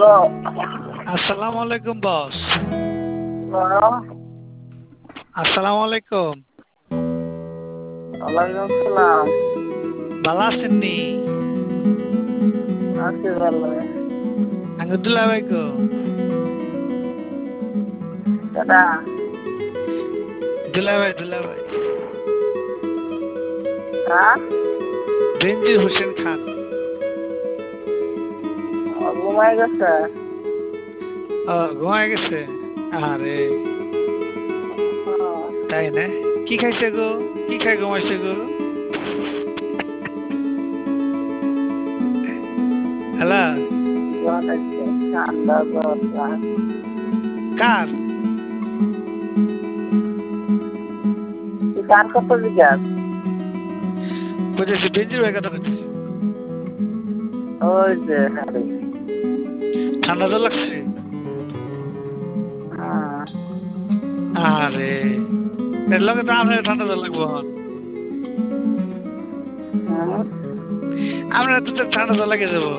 Hello. আসসালামু আলাইকুম বস। Hello. আসসালামু আলাইকুম। ওয়ালাইকুম সালাম। ভালো আছেন নি? আছি ভালো। আঙ্গুর দুলাভাই কো? দাদা দুলাভাই হ্যাঁ বেনজির হোসেন খান। ঘুমাই গেছে। ঘুমায় গেছে? আরে তাই না? কি খাইছে গো? কি খাই ঘুমাইছে গো? হ্যালো। ঠান্ডা জ্বর। কার? কার কত জিজ্ঞাস? কইতেছি বেনজির ভাই কথা কইতেছি। ওই যে আরে ঠান্ডা জ্বর লাগছে? আরে এর লগে তো আপনার ঠান্ডা জ্বর লাগবো এখন। আমরা তো ঠান্ডা জ্বর লাগে যাবো।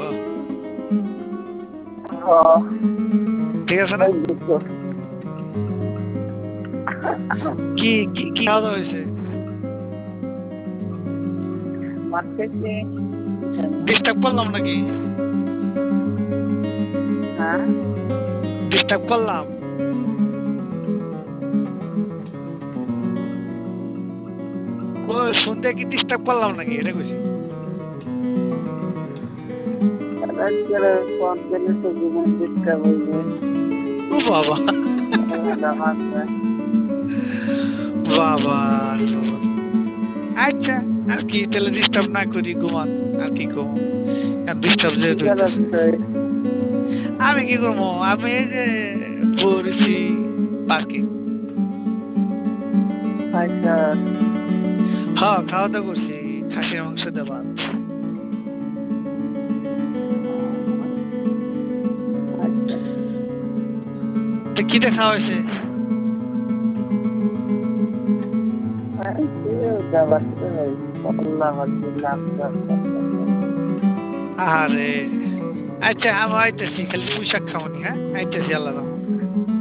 ঠিক আছে না? কি কি কি খাওয়া দাওয়া হয়েছে? ডিস্টার্ব করলাম নাকি? ডিস্টার্ব করলাম? শুনতে কি ডিস্টার্ব করলাম নাকি এটা কইছি? ও বাবা বাবা। আচ্ছা আর কি তাহলে ডিস্টার্ব না করি, ঘুমান। আর কি করবো ডিস্টার্ব যেহেতু আমি কি করবো? আমি এই যে পড়েছি পার্কে। হ্যাঁ খাওয়া দাওয়া করছি, খাসির মাংস দিয়ে ভাত। তো কিটা খাওয়া হয়েছে? আরে আচ্ছা আমি আইতেছি, খালি পুঁই শাক খাওনি। হ্যাঁ আইতেছি, আল্লাহ রহমতে।